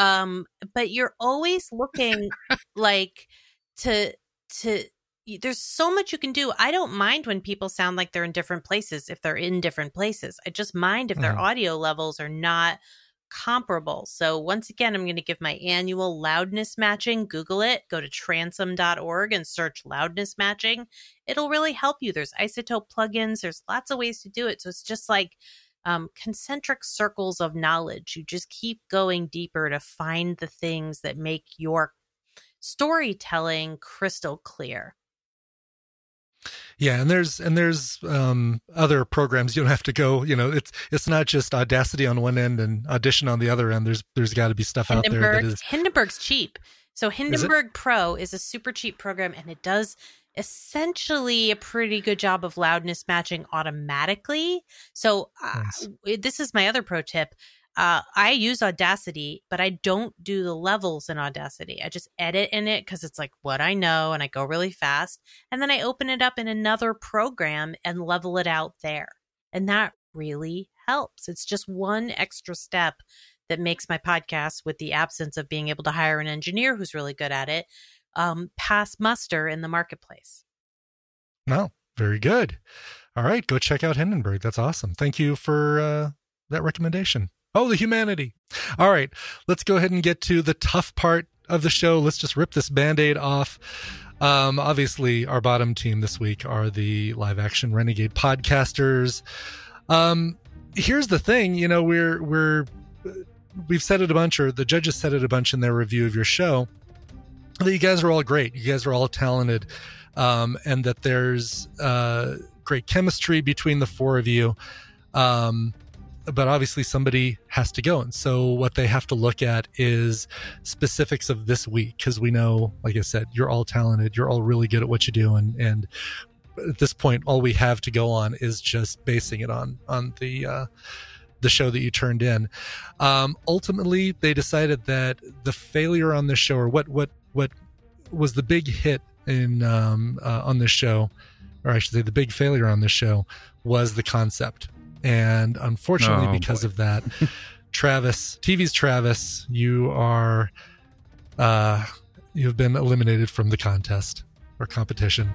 But you're always looking like to there's so much you can do. I don't mind when people sound like they're in different places if they're in different places. I just mind if their audio levels are not comparable. So once again, I'm going to give my annual loudness matching. Google it. Go to transom.org and search loudness matching. It'll really help you. There's isotope plugins. There's lots of ways to do it. So it's just like concentric circles of knowledge. You just keep going deeper to find the things that make your storytelling crystal clear. Yeah, and there's other programs. You don't have to go. It's not just Audacity on one end and Audition on the other end. There's got to be stuff out there that is. Hindenburg's cheap. So Hindenburg Pro is a super cheap program, and it does essentially a pretty good job of loudness matching automatically. So this is my other pro tip. I use Audacity, but I don't do the levels in Audacity. I just edit in it because it's like what I know, and I go really fast. And then I open it up in another program and level it out there. And that really helps. It's just one extra step that makes my podcast, with the absence of being able to hire an engineer who's really good at it, pass muster in the marketplace. No, very good. All right, go check out Hindenburg. That's awesome. Thank you for that recommendation. Oh, the humanity. All right, let's go ahead and get to the tough part of the show. Let's just rip this Band-Aid off. Obviously, our bottom team this week are the Live Action Renegade podcasters. Here's the thing, we've said it a bunch, or the judges said it a bunch in their review of your show, that you guys are all great. You guys are all talented, and that there's great chemistry between the four of you. But obviously somebody has to go. And so what they have to look at is specifics of this week, because we know, like I said, you're all talented. You're all really good at what you do. And at this point, all we have to go on is just basing it on the show that you turned in. Ultimately, they decided that the failure on this show, or what was the big hit in on this show, or I should say the big failure on this show, was the concept. And unfortunately, because of that, TV's Travis, you've been eliminated from the contest or competition.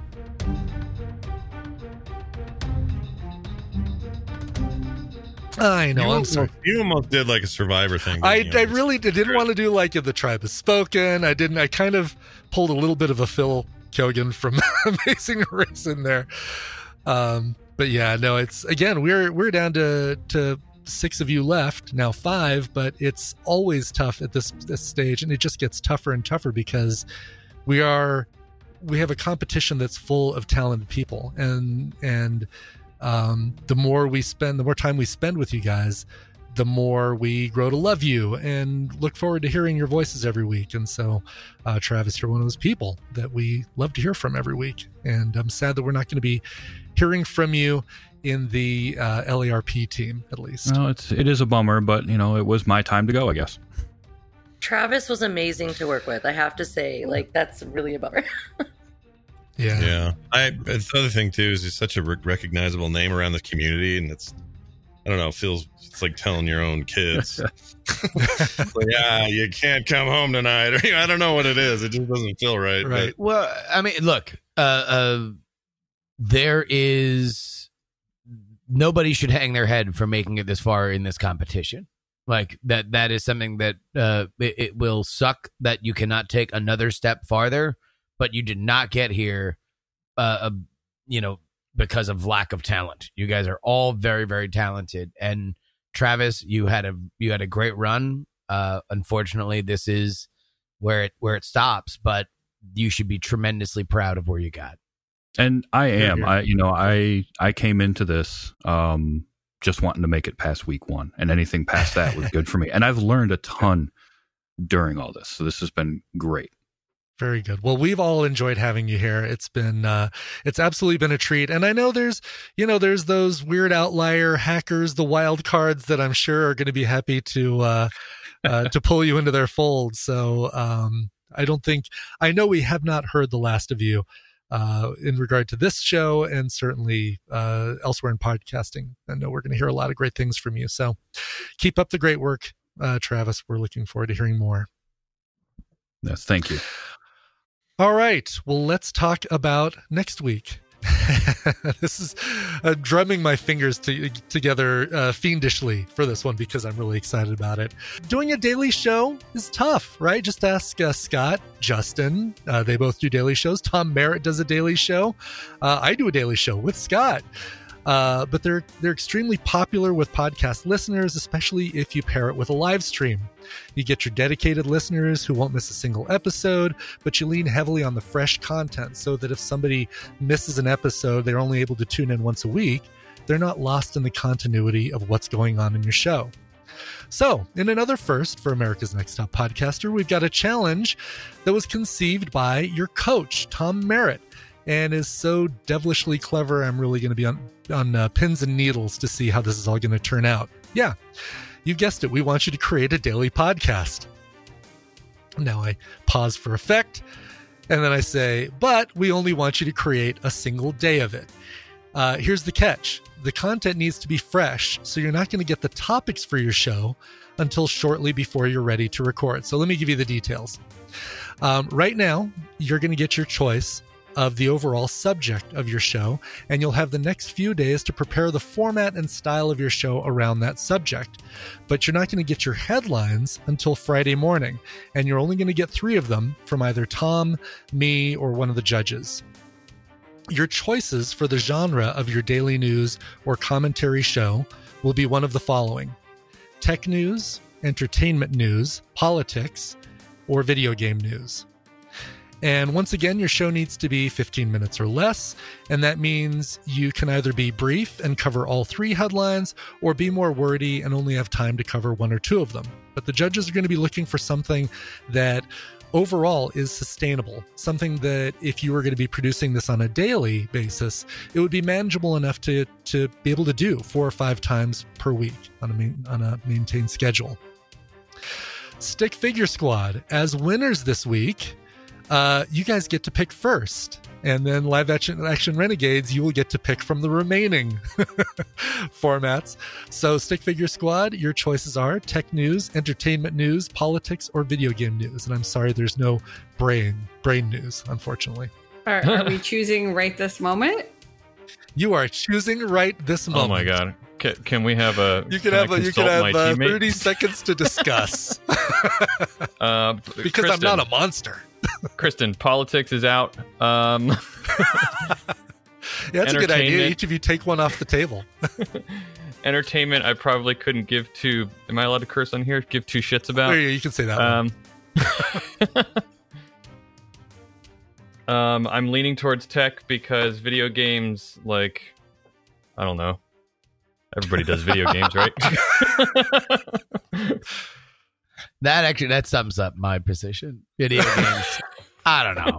I know. You almost did like a Survivor thing. I really didn't want to do like the Tribe Has Spoken. I kind of pulled a little bit of a Phil Kogan from Amazing Race in there. But yeah, no, it's, again, we're down to 6 of you left, now 5, but it's always tough at this stage, and it just gets tougher and tougher because we have a competition that's full of talented people, and the more time we spend with you guys, the more we grow to love you and look forward to hearing your voices every week. And so, Travis, you're one of those people that we love to hear from every week. And I'm sad that we're not going to be hearing from you in the LARP team, at least. Well, it is a bummer, but it was my time to go, I guess. Travis was amazing to work with, I have to say. Like, that's really a bummer. Yeah. The other thing too is he's such a recognizable name around the community, and it's like telling your own kids, like, you can't come home tonight, or I don't know what it is. It just doesn't feel right. Right. Well, I mean, look, there is nobody should hang their head for making it this far in this competition. Like that is something that it will suck that you cannot take another step farther, but you did not get here, because of lack of talent. You guys are all very, very talented. And Travis, you had a great run. Unfortunately, this is where it stops, but you should be tremendously proud of where you got. And I am. I came into this just wanting to make it past week 1, and anything past that was good for me. And I've learned a ton during all this. So this has been great. Very good. Well, we've all enjoyed having you here. It's been, it's absolutely been a treat. And I know there's those weird outlier hackers, the wild cards that I'm sure are going to be happy to pull you into their fold. So, I know we have not heard the last of you, in regard to this show, and certainly, elsewhere in podcasting. I know we're going to hear a lot of great things from you. So keep up the great work, Travis. We're looking forward to hearing more. Yes. Thank you. All right. Well, let's talk about next week. This is drumming my fingers together fiendishly for this one because I'm really excited about it. Doing a daily show is tough, right? Just ask Scott, Justin. They both do daily shows. Tom Merritt does a daily show. I do a daily show with Scott. But they're extremely popular with podcast listeners, especially if you pair it with a live stream. You get your dedicated listeners who won't miss a single episode, but you lean heavily on the fresh content so that if somebody misses an episode, they're only able to tune in once a week. They're not lost in the continuity of what's going on in your show. So, in another first for America's Next Top Podcaster, we've got a challenge that was conceived by your coach, Tom Merritt, and is so devilishly clever. I'm really going to be on pins and needles to see how this is all going to turn out. Yeah, you guessed it. We want you to create a daily podcast. Now I pause for effect, and then I say, but we only want you to create a single day of it. Here's the catch. The content needs to be fresh, so you're not going to get the topics for your show until shortly before you're ready to record. So let me give you the details. Right now, you're going to get your choice of the overall subject of your show, and you'll have the next few days to prepare the format and style of your show around that subject. But you're not going to get your headlines until Friday morning, and you're only going to get 3 of them from either Tom, me, or one of the judges. Your choices for the genre of your daily news or commentary show will be one of the following: tech news, entertainment news, politics, or video game news. And once again, your show needs to be 15 minutes or less. And that means you can either be brief and cover all 3 headlines, or be more wordy and only have time to cover 1 or 2 of them. But the judges are going to be looking for something that overall is sustainable, something that if you were going to be producing this on a daily basis, it would be manageable enough to be able to do 4 or 5 times per week on a maintained schedule. Stick Figure Squad, as winners this week, you guys get to pick first. And then Live Action Renegades, you will get to pick from the remaining formats. So Stick Figure Squad, your choices are tech news, entertainment news, politics, or video game news. And I'm sorry, there's no brain news, unfortunately. Are we choosing right this moment? You are choosing right this moment. Oh my God. Can we have a... You can have 30 seconds to discuss. Because Kristen, I'm not a monster. Kristen, politics is out. Yeah, that's a good idea. Each of you take one off the table. Entertainment, I probably couldn't give 2... Am I allowed to curse on here? Give 2 shits about? Yeah, you can say that one. I'm leaning towards tech because video games, like... I don't know. Everybody does video games, right? That sums up my position. Video games. I don't know.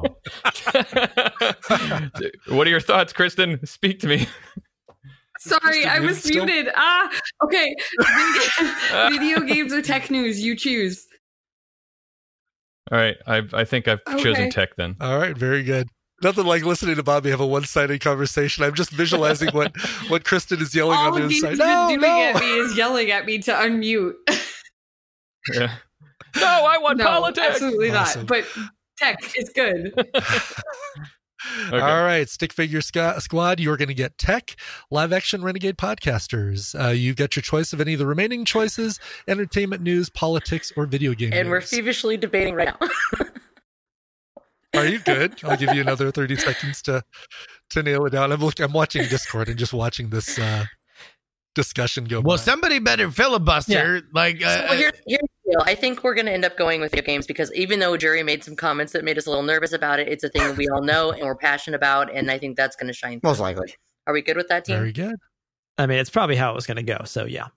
What are your thoughts, Kristen? Speak to me. Sorry, I was muted. Okay. Video games or tech news? You choose. All right. I think I've chosen tech then. All right. Very good. Nothing like listening to Bobby have a one-sided conversation. I'm just visualizing what Kristen is yelling on the other side. All he's been doing at me is yelling at me to unmute. Yeah. No, I want politics. Absolutely not. But tech is good. Okay. All right, Stick Figure Squad, you're going to get tech. Live Action Renegade Podcasters, you've got your choice of any of the remaining choices: entertainment news, politics, or video game news. And we're feverishly debating right now. Are you good? I'll give you another 30 seconds to nail it down. I'm watching Discord and just watching this discussion go by. Well, somebody better filibuster. Yeah. Here's the deal. I think we're going to end up going with video games because even though Jury made some comments that made us a little nervous about it, it's a thing that we all know and we're passionate about, and I think that's going to shine through. Most likely. Are we good with that, team? Very good. I mean, it's probably how it was going to go, so yeah.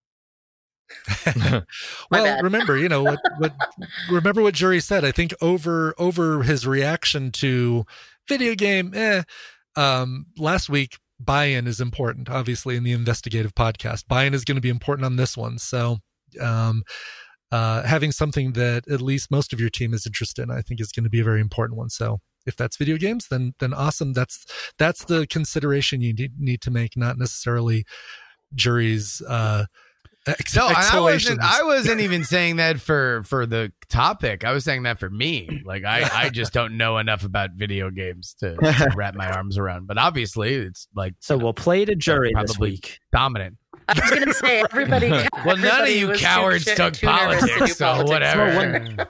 Well, remember, remember what Jury said. I think over his reaction to video game, last week, buy-in is important, obviously, in the investigative podcast. Buy-in is going to be important on this one. So having something that at least most of your team is interested in, I think, is going to be a very important one. So if that's video games, then awesome. That's the consideration you need to make, not necessarily Jury's No, I wasn't even saying that for the topic. I was saying that for me. Like I just don't know enough about video games to wrap my arms around. But obviously, it's like so. We'll play to Jury this week. Dominant. I was going to say everybody. Well, none of you cowards took politics, so whatever.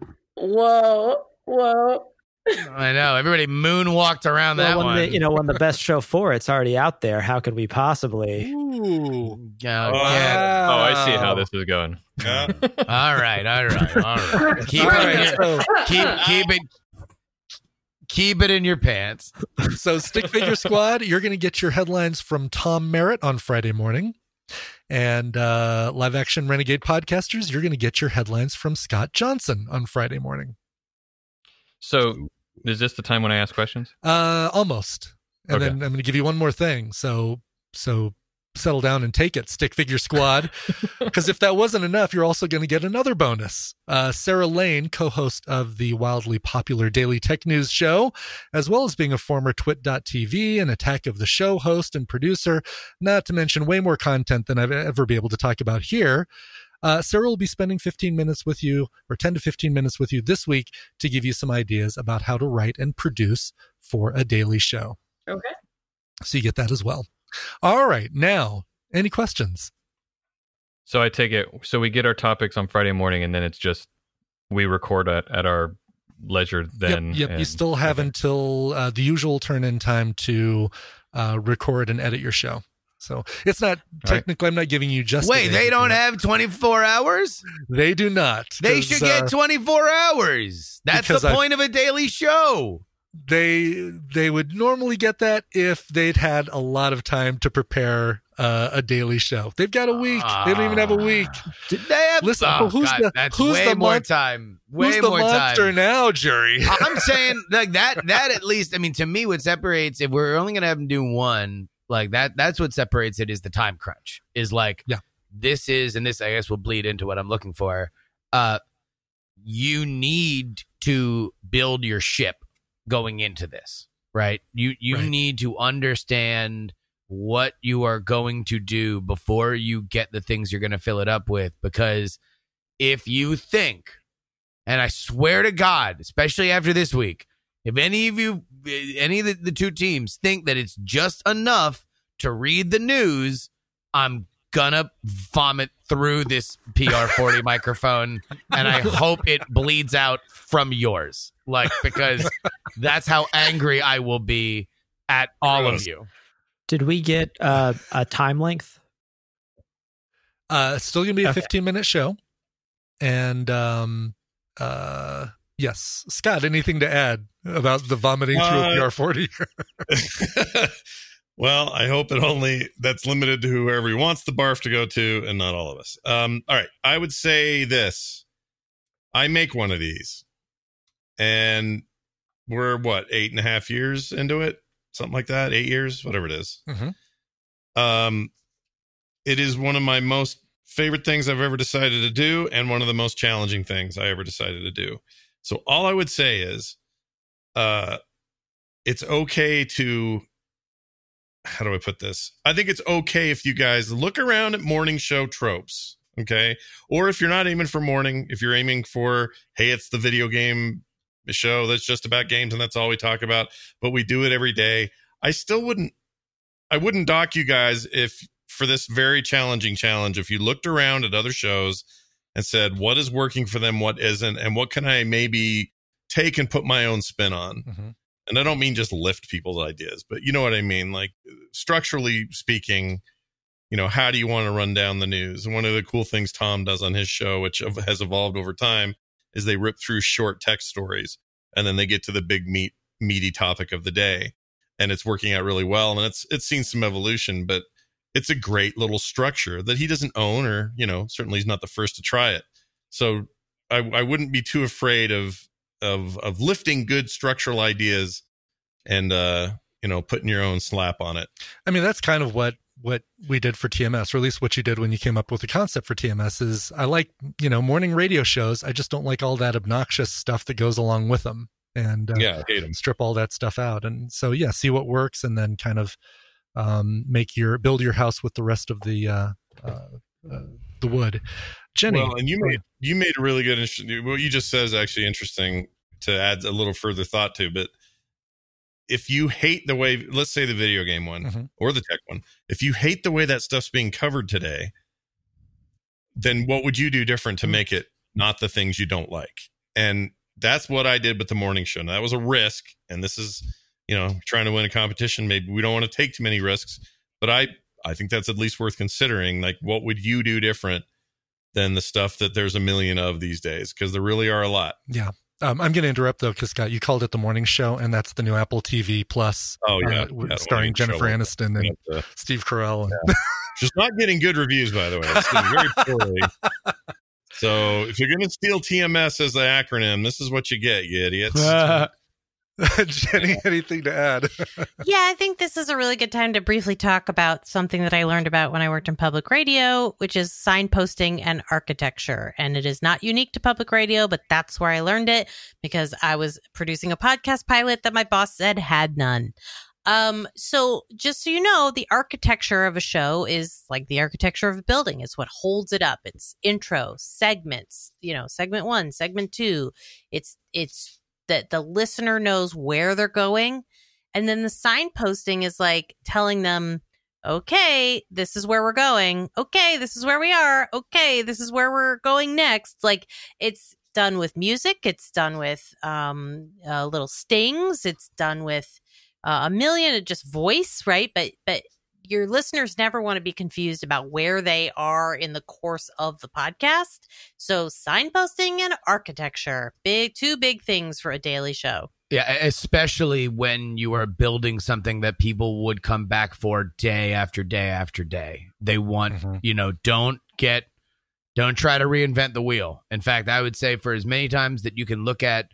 Whoa. I know. Everybody moonwalked around that one. When the best show for it's already out there. How could we possibly? Ooh. Yeah. Oh, I see how this is going. Yeah. All right. Keep it in your pants. So, Stick Figure Squad, you're going to get your headlines from Tom Merritt on Friday morning. And Live Action Renegade Podcasters, you're going to get your headlines from Scott Johnson on Friday morning. So, is this the time when I ask questions? Almost. And then I'm going to give you one more thing. So settle down and take it, Stick Figure Squad. Because if that wasn't enough, you're also going to get another bonus. Sarah Lane, co-host of the wildly popular Daily Tech News show, as well as being a former Twit.tv and Attack of the Show host and producer, not to mention way more content than I've ever be able to talk about here. Sarah will be spending 15 minutes with you, or 10 to 15 minutes with you this week to give you some ideas about how to write and produce for a daily show. Okay. So you get that as well. All right. Now, any questions? So I take it, so we get our topics on Friday morning and then it's just, we record at our leisure then. Yep. You still have until the usual turn-in time to record and edit your show. So it's not technically, I'm not giving you just. Wait, they don't have 24 hours? They do not. They should get 24 hours. That's the point of a daily show. They would normally get that if they'd had a lot of time to prepare a daily show. They've got a week. They don't even have a week. Did they have? Listen, who's way more time. Who's the monster now, Jerry? I'm saying like that at least. I mean, to me, what separates, if we're only gonna have them do one, like that's what separates it, is the time crunch. Is like, this is, and this I guess will bleed into what I'm looking for. You need to build your ship going into this, right? You need to understand what you are going to do before you get the things you're going to fill it up with. Because if you think, and I swear to God, especially after this week, if any of the two teams think that it's just enough to read the news, I'm gonna vomit through this PR40 microphone, and I hope it bleeds out from yours, like, because that's how angry I will be at all of you. Did we get a time length? It's still gonna be a 15-minute show, and yes, Scott, anything to add about the vomiting through a PR40? Well, I hope that's limited to whoever he wants the barf to go to, and not all of us. All right. I would say this. I make one of these, and we're 8.5 years into it? Something like that. 8 years, whatever it is. Mm-hmm. It is one of my most favorite things I've ever decided to do, and one of the most challenging things I ever decided to do. So all I would say is, it's okay to, how do I put this? I think it's okay if you guys look around at morning show tropes, okay? Or if you're not aiming for morning, if you're aiming for, hey, it's the video game show that's just about games and that's all we talk about, but we do it every day. I wouldn't dock you guys if, for this very challenging challenge, if you looked around at other shows and said, what is working for them, what isn't, and what can I maybe take and put my own spin on? Mm-hmm. And I don't mean just lift people's ideas, but you know what I mean? Like, structurally speaking, how do you want to run down the news? And one of the cool things Tom does on his show, which has evolved over time, is they rip through short text stories and then they get to the big meaty topic of the day. And it's working out really well. And it's seen some evolution, but it's a great little structure that he doesn't own, or, certainly he's not the first to try it. So I wouldn't be too afraid of lifting good structural ideas and putting your own slap on it. I mean, that's kind of what we did for TMS, or at least what you did when you came up with the concept for TMS. Is I like morning radio shows. I just don't like all that obnoxious stuff that goes along with them, and I hate them. Strip all that stuff out. And so see what works, and then kind of build your house with the rest of the wood. Jenny, well, and you made a really good, what you just said is actually interesting to add a little further thought to. But if you hate the way, let's say the video game one, mm-hmm. or the tech one, if you hate the way that stuff's being covered today, then what would you do different to make it not the things you don't like? And that's what I did with the morning show. Now, that was a risk, and this is, trying to win a competition. Maybe we don't want to take too many risks, but I think that's at least worth considering. Like, what would you do different than the stuff that there's a million of these days? Because there really are a lot. Yeah. I'm going to interrupt, though, because, Scott, you called it the morning show, and that's the new Apple TV Plus. Oh, yeah. Starring Jennifer Aniston and Steve Carell. Yeah. Just not getting good reviews, by the way. It's doing very poorly. So if you're going to steal TMS as the acronym, this is what you get, you idiots. Jenny, anything to add? Yeah, I think this is a really good time to briefly talk about something that I learned about when I worked in public radio, which is signposting and architecture. And it is not unique to public radio, but that's where I learned it, because I was producing a podcast pilot that my boss said had none. So just so you know, the architecture of a show is like the architecture of a building. It's what holds it up. It's intro, segments, segment 1, segment 2. It's that the listener knows where they're going. And then the signposting is like telling them, okay, this is where we're going. Okay, this is where we are. Okay, this is where we're going next. Like, it's done with music. It's done with little stings. It's done with a million of just voice, right? But your listeners never want to be confused about where they are in the course of the podcast. So signposting and architecture, two big things for a daily show. Yeah, especially when you are building something that people would come back for day after day after day. They want, don't try to reinvent the wheel. In fact, I would say for as many times that you can look at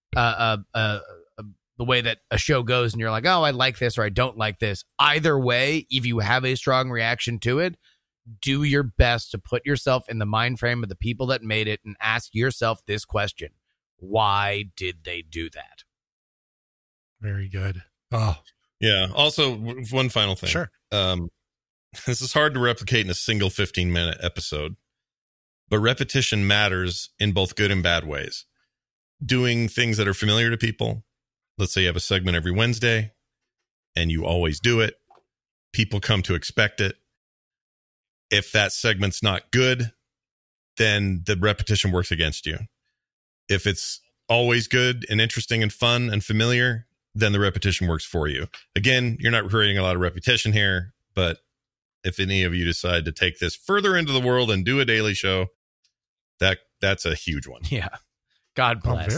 the way that a show goes and you're like, oh, I like this or I don't like this. Either way, if you have a strong reaction to it, do your best to put yourself in the mind frame of the people that made it and ask yourself this question. Why did they do that? Very good. Oh, yeah. Also, one final thing. Sure. This is hard to replicate in a single 15-minute episode, but repetition matters in both good and bad ways. Doing things that are familiar to people. Let's say you have a segment every Wednesday and you always do it. People come to expect it. If that segment's not good, then the repetition works against you. If it's always good and interesting and fun and familiar, then the repetition works for you. Again, you're not creating a lot of repetition here, but if any of you decide to take this further into the world and do a daily show, that's a huge one. Yeah. God bless.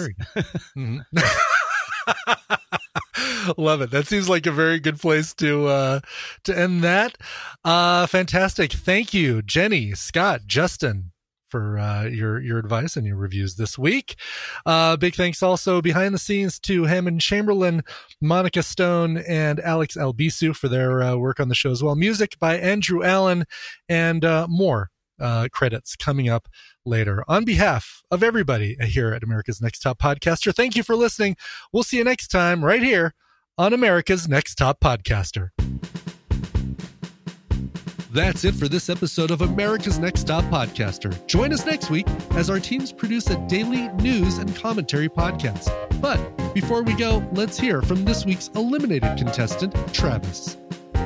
Love it. That seems like a very good place to end that. Fantastic. Thank you, Jenny, Scott, Justin, for your advice and your reviews this week. Big thanks also behind the scenes to Hammond Chamberlain, Monica Stone, and Alex Albisu for their work on the show as well. Music by Andrew Allen, and more credits coming up later. On behalf of everybody here at America's Next Top Podcaster, thank you for listening. We'll see you next time right here on America's Next Top Podcaster. That's it for this episode of America's Next Top Podcaster. Join us next week as our teams produce a daily news and commentary podcast. But before we go, let's hear from this week's eliminated contestant, Travis.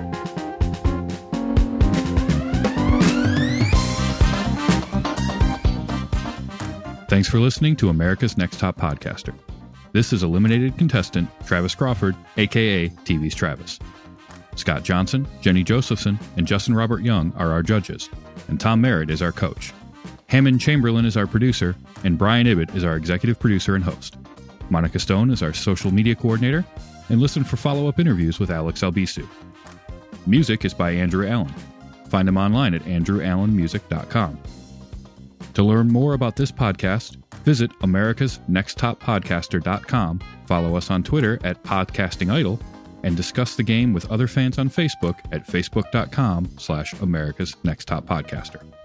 Thanks for listening to America's Next Top Podcaster. This is eliminated contestant Travis Crawford, a.k.a. TV's Travis. Scott Johnson, Jenny Josephson, and Justin Robert Young are our judges, and Tom Merritt is our coach. Hammond Chamberlain is our producer, and Brian Ibbett is our executive producer and host. Monica Stone is our social media coordinator, and listen for follow-up interviews with Alex Albisu. Music is by Andrew Allen. Find him online at andrewallenmusic.com. To learn more about this podcast, visit americasnexttoppodcaster.com, follow us on Twitter at podcastingidol, and discuss the game with other fans on Facebook at facebook.com/America's Next Top Podcaster.